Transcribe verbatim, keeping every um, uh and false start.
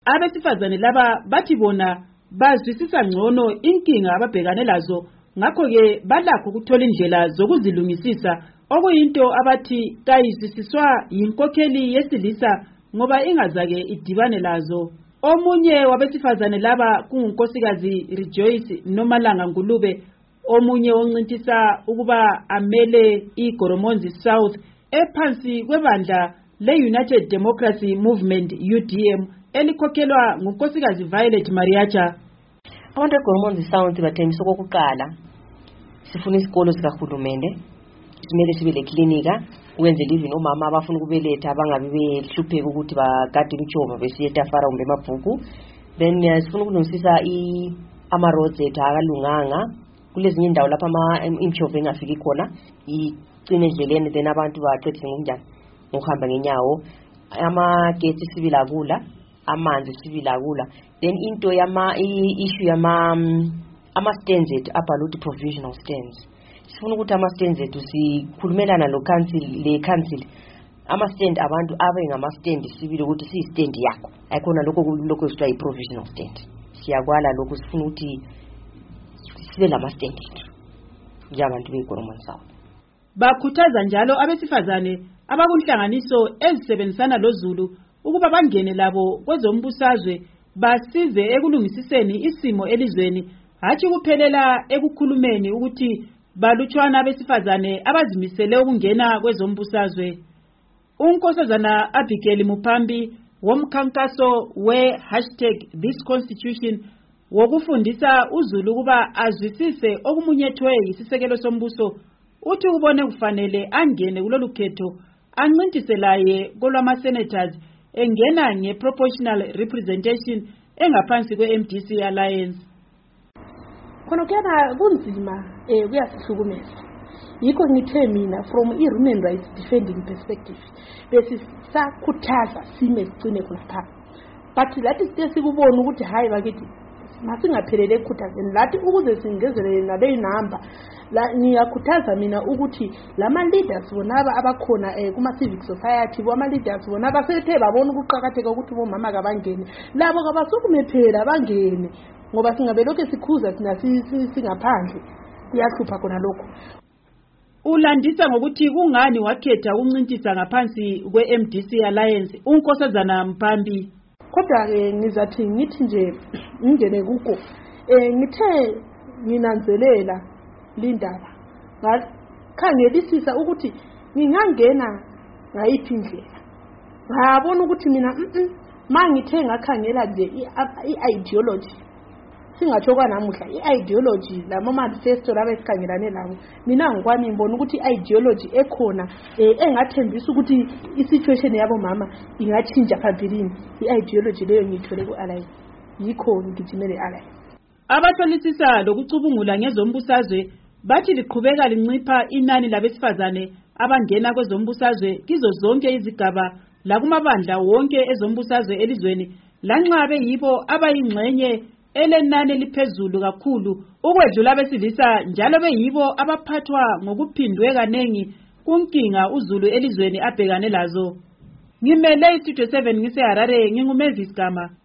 Abesifazane laba bathi bona bazwisisa ngcono inkinga ababhekane lazo, ngakho ke balakho ukuthola indlela zokuzilungisisa, okuyinto abathi kayizwisiswa yinkokheli yesilisa ngoba ingazake idibane lazo. Omunye wabesifazane laba kungunkosikazi Rejoice Nomalanga Ngulube, omunye oncintisa ukuba amele iGoromonzi South ephansi kwebandla le-United Democracy Movement U D M elikhokhelwa ngunkosikazi Violet Mariacha. Abantu eGoromonzi South bathembisa okokuqala sifuna isikolo sikahulumende, simele sibe leklinika ukwenzela even omama abafuna ukubeletha bangabe behlupheka ukuthi bagade imijova besiye eTafara kumbe emabhuku. Then sifuna ukulungisisa ama roads ethu akalunganga kulezinye indawo lapha ama imijova engafiki khona icine endleleni, then abantu baqedise ngokunjani ngokuhamba ngenyawo. Amagetsi sibila kula, amanzi sibila kula. Then into yama issue yama ama stands ethu abhalwe ukuthi provisional stands. Sifuna ukuthi ama stands ethu sikhulumelana lo council le council ama stand abantu abe ngama stand sibile ukuthi si stand yakho ayikona lokho lokho sitwa i provisional stand. Siyakwala lokho, sifuna ukuthi sibe lama stand ethu njengabantu beGoromonzi South. Bakhuthaza njalo abesifazane abakunhlanganiso ezisebenzisana loZulu ukuba bangene labo kwezombusazwe basize ekulungisiseni isimo elizweni, hathi kuphelela ekukhulumeni ukuthi balutshwana abesifazane abazimisele ukungena kwezombusazwe. Unkosazana Abigail Mupambi womkhankaso we hashtag this constitution wokufundisa uZulu kuba azwisise okumunyethwe yisisekelo sombuso, uthi ubone kufanele angene kulolu khetho ancintise laye kolwama senators engena nge-proportional representation engaphansi kwe-M D C Alliance. Khona kuyana kunzima eh kuyasihlukumeza, yikho ngithe mina from i-human rights defending perspective bese sakhuthaza sime sigcine khona pha, but lathi sithe sikubona ukuthi hayi bakithi masingaphelele ekhuthazeni lathi ukuze singezelele nale number la ngiyakhuthaza mina ukuthi lama leaders bonaba abakhona eh kuma civic society bo ama leaders bona basethe babona ukuqhakatheka ukuthi bomama kabangene labo kabasukumephela bangene, ngoba singabe lokho sikhuza thina singaphandle kuyahlupha khona lokho. Ulandisa ngokuthi kungani wakhetha ukuncintisa ngaphansi kwe-M D C Alliance unkosazana Mpambi. Kodwa ke ngizathi ngithi nje ngingene kuko eh ngithe nginanzelela lindaba ngakhangelisisa ukuthi ngingangena ngayiphi indlela, ngabona ukuthi mina mangithe ngakhangela nje i-ideology singatsho kwanamuhla i-ideology lama manifesto labe sikhangelane labo, mina ngokwami ngibona ukuthi i-ideology ekhona engathembisa ukuthi i-situation yabo mama ingathinja phambilini, i-ideology leyo ngithole ku-Alliance, yikho ngigijimele Alliance. Abatholisisa lokucubungula ngezombusazwe bathi liqhubeka lincipha inani labesifazane abangena kwezombusazwe kizo zonke izigaba lakumabandla wonke ezombusazwe elizweni, lanxa beyibo abayingxenye elenani liphezulu kakhulu ukwedlula besilisa, njalo beyibo abaphathwa ngokuphindwe kanengi kunkinga uZulu elizweni abhekane lazo. Ngimele iStudio seven ngise Harare, nginguMavis Gama.